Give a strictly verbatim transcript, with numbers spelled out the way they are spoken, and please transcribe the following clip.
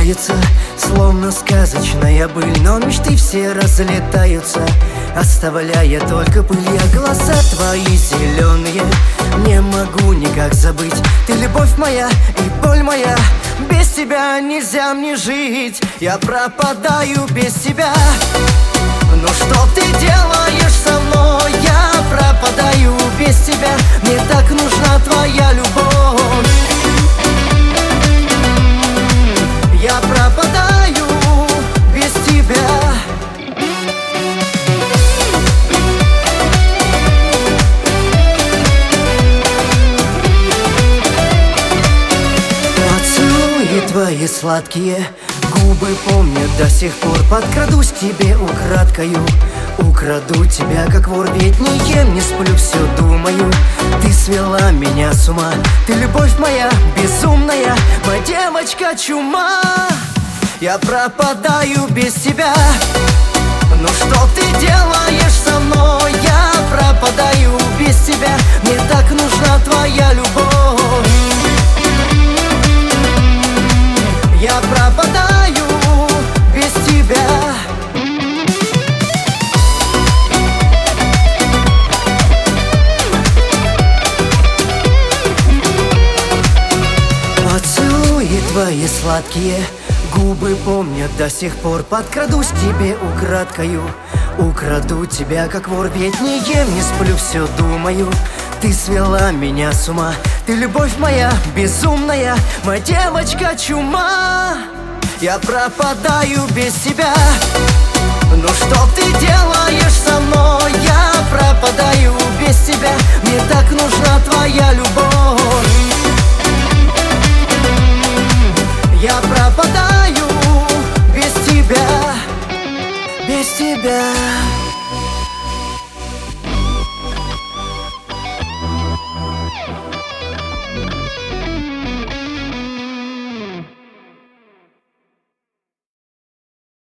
сбывается, словно сказочная быль. Но мечты все разлетаются, оставляя только пыль. А глаза твои зеленые не могу никак забыть. Ты любовь моя и боль моя, без тебя нельзя мне жить. Я пропадаю без тебя. Ну что ты делаешь со мной? Я пропадаю без тебя. Мне так нужна твоя любовь. Я пропадаю без тебя. Поцелуи твои сладкие, губы помнят до сих пор. Подкрадусь к тебе украдкою, украду тебя, как вор. Ведь не ем, не сплю, все думаю. Ты свела меня с ума. Ты любовь моя безумная, моя девочка чума. Я пропадаю без тебя. Ну что ты делаешь со мной? Я пропадаю без тебя. Мне так нужна твоя любовь. Я пропадаю без тебя. Поцелуи твои сладкие, губы помнят до сих пор. Подкрадусь к тебе украдкою, украду тебя, как вор. Ведь не ем, не сплю, все думаю. Ты свела меня с ума. Ты любовь моя безумная, моя девочка чума. Я пропадаю без тебя. Ну что ты делаешь со мной? Я пропадаю без тебя. Мне так нужна твоя любовь. Я пропадаю без тебя, без тебя.